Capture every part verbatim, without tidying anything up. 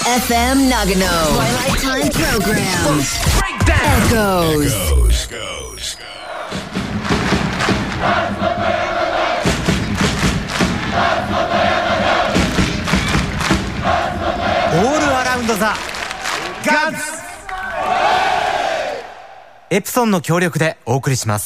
エフエム Nagano Twilight Time Program Echoes。 オールアラウンドザガンズ、エプソンの協力でお送りします。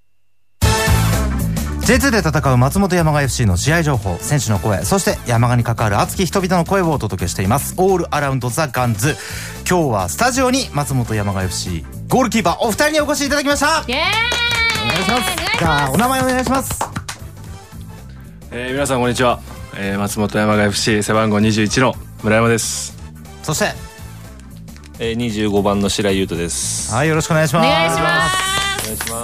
ジェイツー で戦う松本山雅 エフシー の試合情報、選手の声、そして山雅に関わる熱き人々の声をお届けしています。オールアラウンドザガンズ、今日はスタジオに松本山雅 エフシー ゴールキーパーお二人にお越しいただきました。 イエーイ、 お願いします。じゃあお名前お願いします。 えー、皆さんこんにちは、えー、松本山雅 エフシー 背番号にじゅういちの村山です。 そして、 えー、にじゅうごばんの白井優斗です。 はい、よろしくお願いします。 お願いします。 お願いします。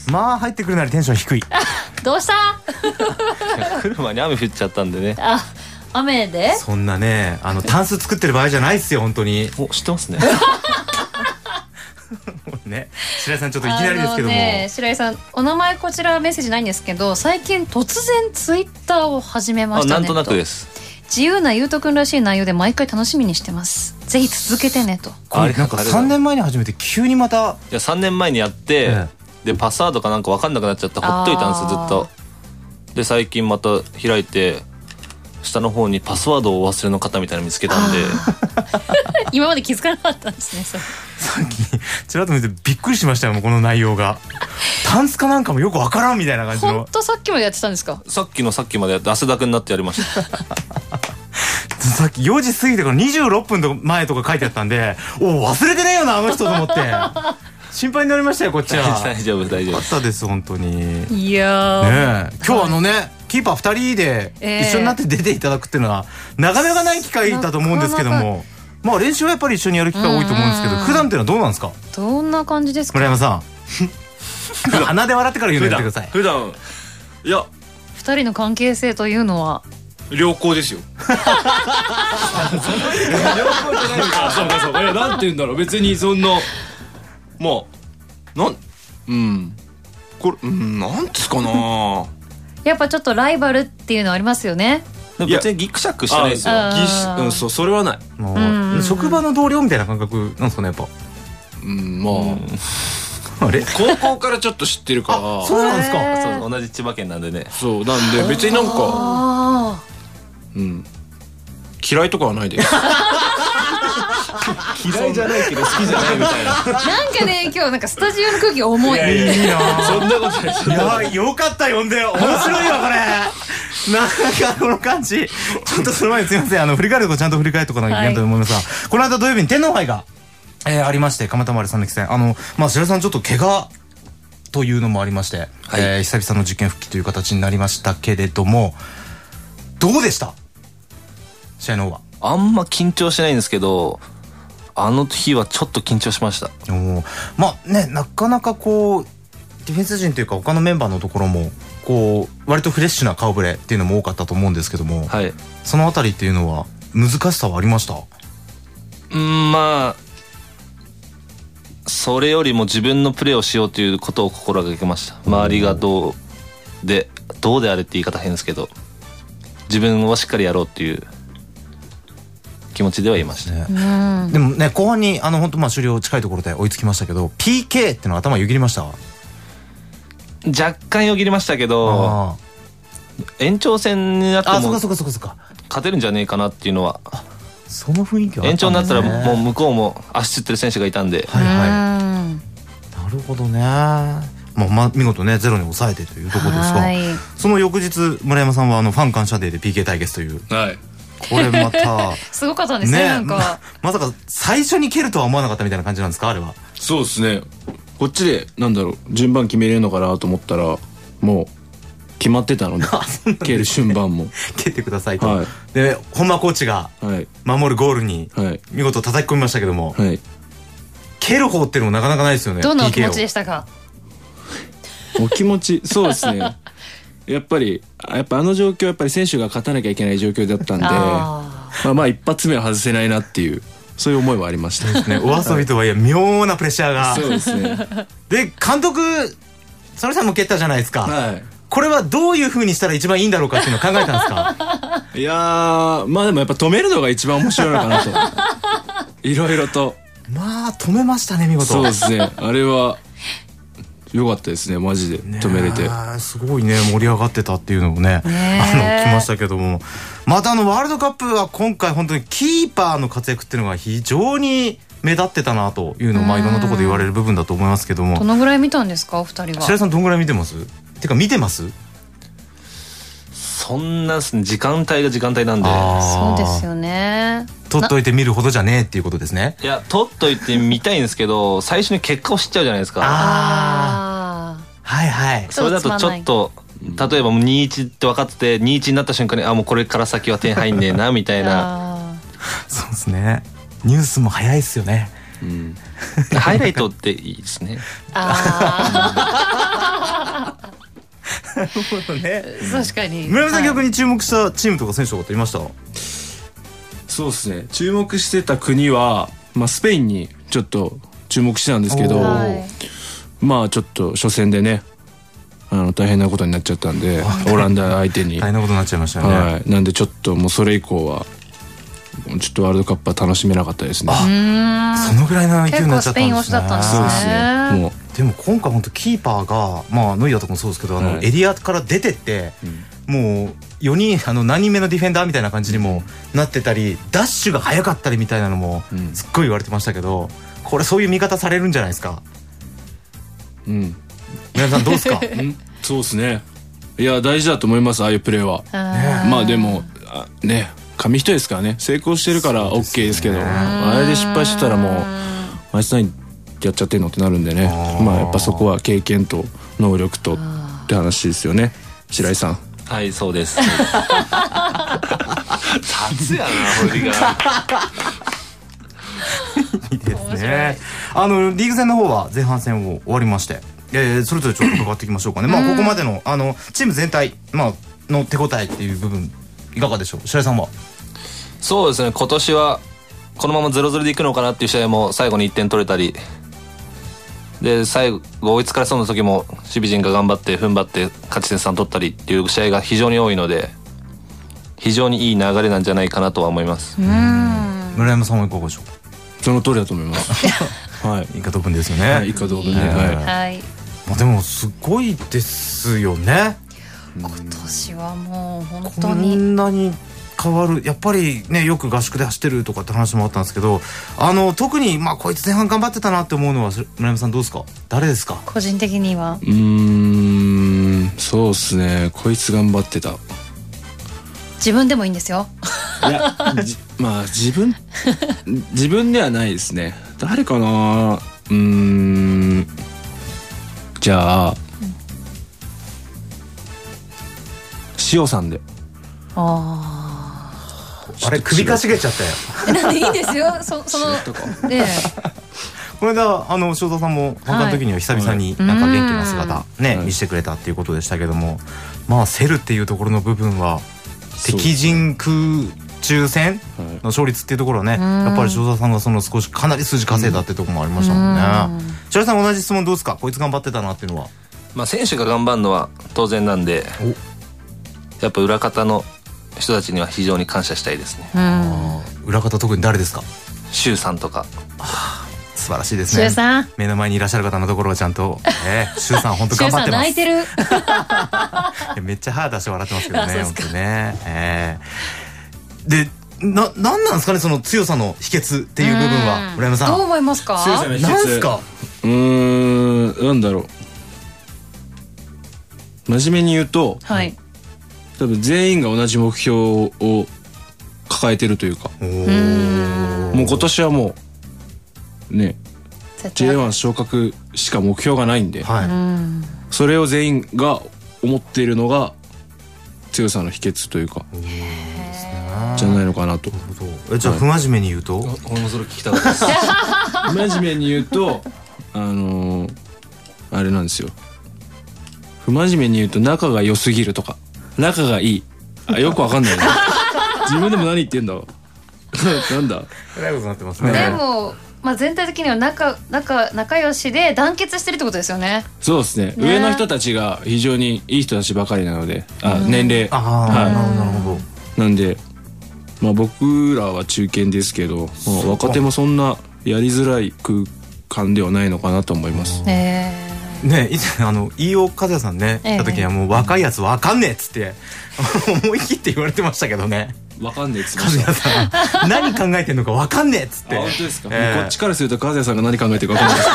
まあ入ってくるなりテンション低い。 どうした来る前に雨降っちゃったんでね。 あ、雨でそんなね、あのタンス作ってる場合じゃないっすよ本当に。 お、知ってますね。 ね、白井さんちょっといきなりですけども、 ね、白井さんお名前こちらメッセージないんですけど、最近突然ツイッターを始めましたね。 あ、なんとなくです。 自由な優斗くんらしい内容で毎回楽しみにしてます。ぜひ続けてねと。 これなんかさんねんまえに始めて急にまた、 いやさんねんまえにやって、ええ、でパスワードかなんか分かんなくなっちゃってほっといたんですずっと。で最近また開いて下の方にパスワードをお忘れの方みたいなの見つけたんで今まで気づかなかったんですね。それさっきちらっと見てびっくりしましたよ、もうこの内容が。タンスかなんかもよくわからんみたいな感じの。 ほんとさっきまでやってたんですか。 さっきのさっきまでやって汗だくになってやりました。 さっきよじ過ぎてからにじゅうろっぷんとか前とか書いてあったんで、お忘れてねえよなあの人と思って心配になりましたよこっちは。 大丈夫大丈夫。 あったです本当に。 いやー、 ねえ、今日あのね、キーパーふたりで一緒になって出ていただくっていうのはなかなかない機会だと思うんですけども、まあ練習はやっぱり一緒にやる機会多いと思うんですけど、普段っていうのはどうなんですか。 どんな感じですか。 村山さん鼻で笑ってから言うのやめてください。 普段いや二人の関係性というのは良好ですよ。良好じゃないのか。そうかそうか。いやなんて言うんだろう、別にそんなまあなんうんこれうんなんつかな。 やっぱちょっとライバルっていうのありますよね。 でも別にギクシャクしてないですよ。 ギシうんそうそれはない。 もう、 うん、 職場の同僚みたいな感覚なんですかねやっぱ。 うんまあ、 うん、あれ高校からちょっと知ってるから。 そうなんですか。 そう同じ千葉県なんでね。 そうなんで別になんかあうん嫌いとかはないです。 嫌いじゃないけど好きじゃないみたいな。 なんかね、今日なんかスタジオの空気が重い。 いやいいなそんなことない。 いやよかった呼んで、面白いわこれ。なんかこの感じちょっとその前にすいません、あの振り返るとちゃんと振り返っておかなきゃいけないと思いますが、はい、この間土曜日に天皇杯が、えー、ありまして、蒲田丸三力戦、あのまあ白井さんちょっと怪我というのもありまして、はい、えー、久々の実験復帰という形になりましたけれども、どうでした試合の方は。 あんま緊張しないんですけど、あの日はちょっと緊張しました。 おまあね、なかなかこうディフェンス陣というか他のメンバーのところもこう割とフレッシュな顔ぶれっていうのも多かったと思うんですけども、 はい、 そのあたりっていうのは難しさはありました？ うん、まあそれよりも自分のプレーをしようということを心がけました。周りがどうでどうであれって言い方変ですけど、自分をしっかりやろうっていう気持ちではいましたね。 うん、 でもね、後半にあの本当まあ終了近いところで追いつきましたけど、 ピーケー ってのは頭よぎりました？ 若干よぎりましたけど、延長戦になっても勝てるんじゃねえかなっていうのは。 その雰囲気はあったんですね。 延長になったらもう向こうも足つってる選手がいたんで、 はいはい、なるほどね。まあ、まあ見事ねゼロに抑えてというところですが、その翌日村山さんはあのファン感謝デーで ピーケー 対決という、 はい、 これまたすごかったんですね。なんかま, まさか最初に蹴るとは思わなかったみたいな感じなんですかあれは。 そうですね、こっちでなんだろう順番決めれるのかなと思ったらもう決まってたので蹴る順番も蹴ってくださいと、 はい、 で本間コーチが守るゴールに見事叩き込みましたけども、はい、蹴る方っていうのもなかなかないですよね。 どんなお気持ちでしたか？ お気持ちそうですねやっぱりやっぱあの状況やっぱり選手が勝たなきゃいけない状況だったんであまあまあ一発目は外せないなっていうそういう思いはありましたですね。 お遊びとはいえ妙なプレッシャーが。 そうですね。 で監督それさんも蹴ったじゃないですか、 はい、 これはどういう風にしたら一番いいんだろうかっていうのを考えたんですか？ いやーまあでもやっぱ止めるのが一番面白いのかなといろいろとまあ止めましたね見事。 そうですねあれは良かったですねマジで止めれて、 ね、すごいね盛り上がってたっていうのもねねあの来ましたけども、またあのワールドカップは今回本当にキーパーの活躍っていうのが非常に目立ってたなというのをまあいろんなところで言われる部分だと思いますけども、 どのぐらい見たんですかお二人は？ 白井さんどんぐらい見てます？てか見てます？ そんな時間帯が時間帯なんで、 そうですよね。 取っといて見るほどじゃねえっていうことですね。 いや取っといて見たいんですけど最初に結果を知っちゃうじゃないですか。 ああはいはい。 それだとちょっと例えば にたいいち って分かってて にたいいち になった瞬間にあもうこれから先は点入んねえなみたいなそうですね。ニュースも早いですよね。 うん、ハイライトっていいですね。 ああなるほどね。 確かに。 村山さん逆に注目したチームとか選手とかっていました？ そうですね注目してた国は、まあ、スペインにちょっと注目してたんですけど、 はい、 まあちょっと初戦でねあの大変なことになっちゃったんでオランダ相手に大変なことになっちゃいましたよね、 はい、なんでちょっともうそれ以降はちょっとワールドカップは楽しめなかったですね。 あそのぐらいの勢いになっちゃったんですね。 結構スペイン推しだったんですね。 そうですねもうでも今回本当キーパーがまあノイアーとかもそうですけどあの、はい、エリアから出てって、うん、もうよにんあの何人目のディフェンダーみたいな感じにもなってたりダッシュが速かったりみたいなのもすっごい言われてましたけど、これそういう見方されるんじゃないですか？ うん皆さんどうですか？ うんそうですねいや大事だと思いますああいうプレーは。 あまあでもあね紙一重ですからね成功してるから OK ですけどあれで失敗してたらもうあいつ何やっちゃってんのってなるんでねあまあやっぱそこは経験と能力とって話ですよね白井さん。 はいそうです雑やなホリがいいですね。あのリーグ戦の方は前半戦を終わりまして、えー、それぞれちょっと伺っていきましょうかねまあここまでのあのチーム全体、まあの手応えっていう部分いかがでしょう白井さんは？ そうですね今年はこのまま ゼロゼロ でいくのかなっていう試合も最後にいってん取れたりで最後追いつかれそうな時も守備陣が頑張って踏ん張って勝ち点さん取ったりっていう試合が非常に多いので非常にいい流れなんじゃないかなとは思います。 うん村山さんはいかがでしょう？ その通りだと思いますはい以下同文ですよね。 はい以下同文で、 はいはいはい。 まあでもすごいですよね。 今年はもう本こ当にんなに変わるやっぱりねよく合宿で走ってるとかって話もあったんですけどあの特にまあこいつ前半頑張ってたなって思うのは村山さんどうですか？誰ですか？ 個人的にはうーんそうっすねこいつ頑張ってた自分でもいいんですよ。 いやじまあ自分自分ではないですね誰かなうーんじゃあ、うん、塩さんでああれ首かしげちゃったよ。 なんでいいんですよそそのねこの間あの塩田さんも本番の時には久々になんか元気な姿ね、はい、見せてくれたっていうことでしたけどもまあセルっていうところの部分は敵陣空中戦の勝率っていうところはねやっぱり塩田さんがその少しかなり数字稼いだっていうところもありましたもんね。塩田さん同じ質問どうですか？こいつ頑張ってたなっていうのは。 まあ選手が頑張るのは当然なんでやっぱ裏方の人たちには非常に感謝したいですね。 あ裏方特に誰ですか？ 周さんとか。 素晴らしいですね。 周さん目の前にいらっしゃる方のところはちゃんと、えー、周さん本当頑張ってます。 周さん泣いてるめっちゃ歯出して笑ってますけどね本当ね、えー、でな何なんですかねその強さの秘訣っていう部分は村山さんどう思いますか？ 強さの秘訣なんすか？ うーんなんだろう真面目に言うと、 はい、 多分全員が同じ目標を抱えてるというかおーもう今年はもうね ジェイワン 昇格しか目標がないんで、 はい、 それを全員が思っているのが強さの秘訣というかじゃないのかなと。 えじゃあ不真面目に言うと、 はい、俺もそれ聞きたかったです不真面目に言うとあのー、あれなんですよ不真面目に言うと仲が良すぎるとか仲がいいあよくわかんないね自分でも何言ってんだなんだえらいことになってますね。 でもまあ、全体的には仲仲仲良しで団結してるってことですよね。 そうですね。 ね上の人たちが非常にいい人たちばかりなので、あ、年齢。 ああ、 はい、 なるほどなるほど。 なんで、まあ、僕らは中堅ですけど、まあ、若手もそんなやりづらい空間ではないのかなと思います。 えね、以前あの飯尾和也さんね、 ええ来た時にはもう若いやつわかんねえっつって思い切って言われてましたけどね。 わかんねえっつって和也さん何考えてんのかわかんねえっつってあ、本当ですか、 ええこっちからすると和也さんが何考えてるかわかんないです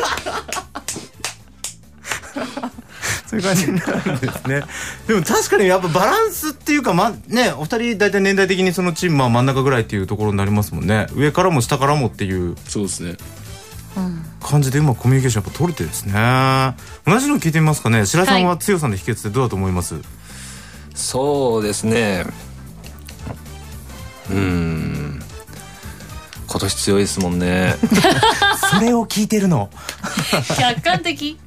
けどそういう感じになるんですね。でも確かにやっぱバランスっていうか、まね、お二人大体年代的にそのチームは真ん中ぐらいっていうところになりますもんね。上からも下からもっていうそうですね。 感じでうまくコミュニケーションやっぱ取れてるんですね。同じの聞いてみますかね。白井さんは強さの秘訣ってどうだと思います？ そうですね、うーん、今年強いですもんねそれを聞いてるのー、客観的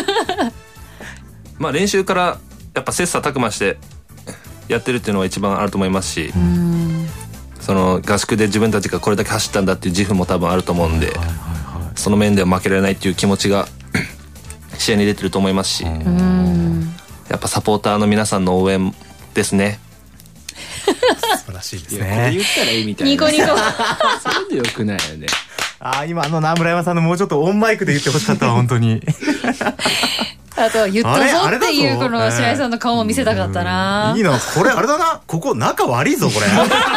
まあ練習からやっぱ切磋琢磨してやってるっていうのは一番あると思いますし、その合宿で自分たちがこれだけ走ったんだっていう自負も多分あると思うんで、その面では負けられないっていう気持ちが試合に出てると思いますし、やっぱサポーターの皆さんの応援ですね。 素晴らしいですいや、これね。 言ったらいいみたいな。 ニコニコそれでよくないよね。 ああ、今あの村山さんのもうちょっとオンマイクで言ってほしかったわ本当にあと言ったあれあぞってれだぞいうこの白井さんの顔も見せたかったな。 いいな、これあれだな、ここ仲悪いぞこれ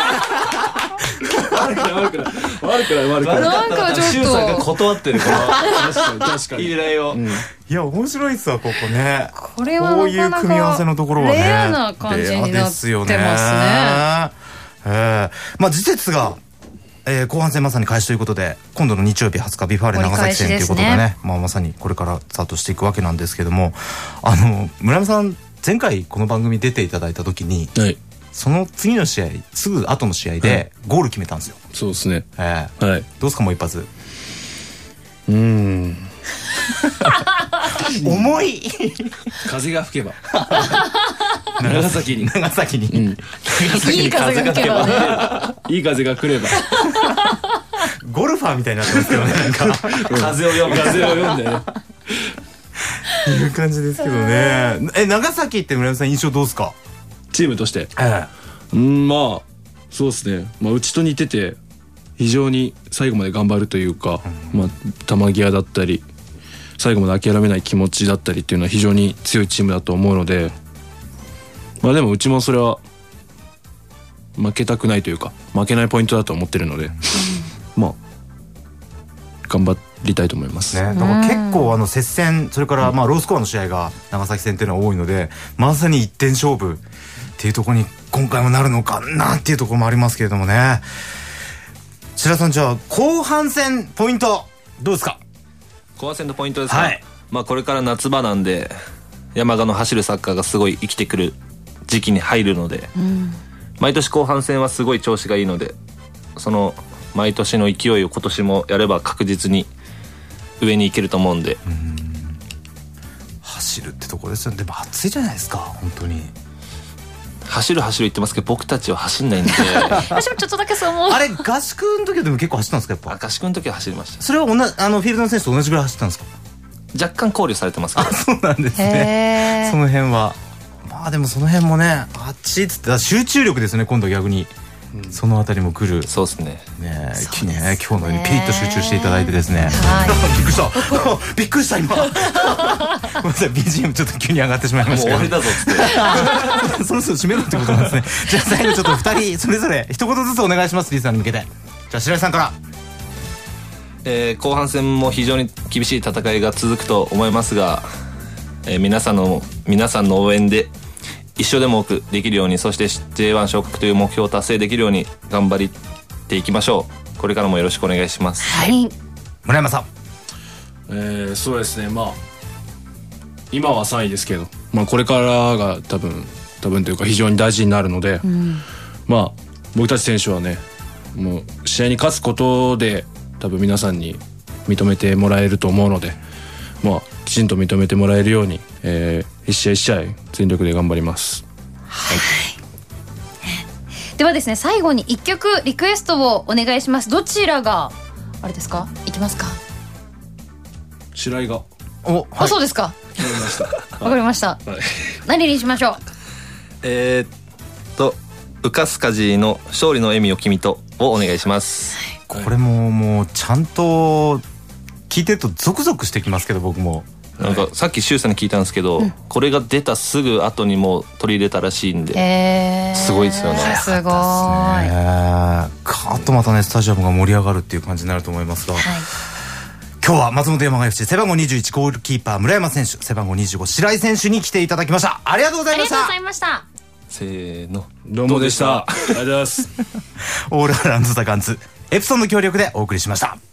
悪くない悪くない悪くない悪くない。 なんかちょっとシュウさんが断ってるこの確かに確かに。 依頼を、 いや面白いっすわここね。 これはこういうなかなか組み合わせのところはね、 レアな感じになってますね。 レアですよね。えー、まあ次節が、えー、後半戦まさに開始ということで、今度の日曜日はつかビファーレ長崎戦ということでね、 折り返しですね。 まあまさにこれからスタートしていくわけなんですけども、あの村山さん前回この番組出ていただいた時に、 はい。 その次の試合すぐ後の試合でゴール決めたんですよ。 そうですね。 えーはい。 どうですかもう一発。 うーん。 重い風が吹けば。長崎に。 長崎に、 うん。 いい風が吹けばね。 いい風が来れば。 ゴルファーみたいになってますけどね、なんか風を読む風を読んでね。 いう感じですけどね。え、長崎って村山さん印象どうですか？ チームとして。 えうん、まあそうですね。まあうちと似てて非常に最後まで頑張るというか、まあ球際だったり最後まで諦めない気持ちだったりっていうのは非常に強いチームだと思うので、まあでもうちもそれは負けたくないというか負けないポイントだと思ってるので、まあ頑張りたいと思います。 ね、だから結構あの接戦、それからまあロースコアの試合が長崎戦っていうのは多いので、まさに一点勝負っていうところに今回もなるのかなっていうところもありますけれどもね。白さん、じゃあ後半戦ポイントどうですか？ 後半戦のポイントですか、 はい、 まあこれから夏場なんで山鹿の走るサッカーがすごい生きてくる時期に入るので、うん、毎年後半戦はすごい調子がいいので、その毎年の勢いを今年もやれば確実に上に行けると思うんで、うん、 走るってところですよね。でも暑いじゃないですか本当に。 走る走る言ってますけど僕たちは走んないんで私もちょっとだけそう思う。 あれ合宿の時はでも結構走ったんですか？やっぱ合宿の時は走りました。 それは同じあのフィールドの選手と同じぐらい走ったんですか？ 若干考慮されてますけど。 あ、そうなんですね。その辺はまあでもその辺もね、あっちっつって集中力ですね今度逆に、うん、そのあたりも来る。 そうですね。 ねえ、ね、今日のようにピリッと集中していただいてですね。 はい、 びっくりしたびっくりした今ごめんなさい ビージーエム ちょっと急に上がってしまいましたけど、 もう終わりだぞっつってそろそろ締めろってことなんですね。じゃあ最後ちょっとふたりそれぞれ一言ずつお願いします。リーさんに向けて。じゃあ白井さんから。 えー、後半戦も非常に厳しい戦いが続くと思いますが、えー、皆さんの皆さんの応援で一勝でも多くできるように、そして ジェイワン 昇格という目標を達成できるように頑張っていきましょう。これからもよろしくお願いします。 はい。 村山さん。 えー、そうですね。まあ今はさんいですけど、まあこれからが多分多分というか非常に大事になるので、うん、まあ僕たち選手はね、もう試合に勝つことで多分皆さんに認めてもらえると思うので、まあきちんと認めてもらえるように、えー、一試合一試合全力で頑張ります。 はい。ではですね、最後にいっきょくリクエストをお願いします。どちらがあれですか、いきますか。 白井がお、はい、 あ、そうですか。 決まりました。 わかりました。 はい、 何にしましょう。 えー、っとウカスカジの勝利の笑みを君とをお願いします。 これももうちゃんと聞いてるとゾクゾクしてきますけど、僕もなんかさっきシュウさんに聞いたんですけど、うん、これが出たすぐ後にも取り入れたらしいんで、えー、すごいですよね。 すごい。 カーッとまたねスタジアムが盛り上がるっていう感じになると思いますが、はい、今日は松本山雅 エフシー 背番号にじゅういちゴールキーパー村山選手、背番号にじゅうご白井選手に来ていただきました。ありがとうございました。 ありがとうございました。 せーの、 どうもでした。ありがとうございます。 オールアラウンドザガンズエプソンの協力でお送りしました。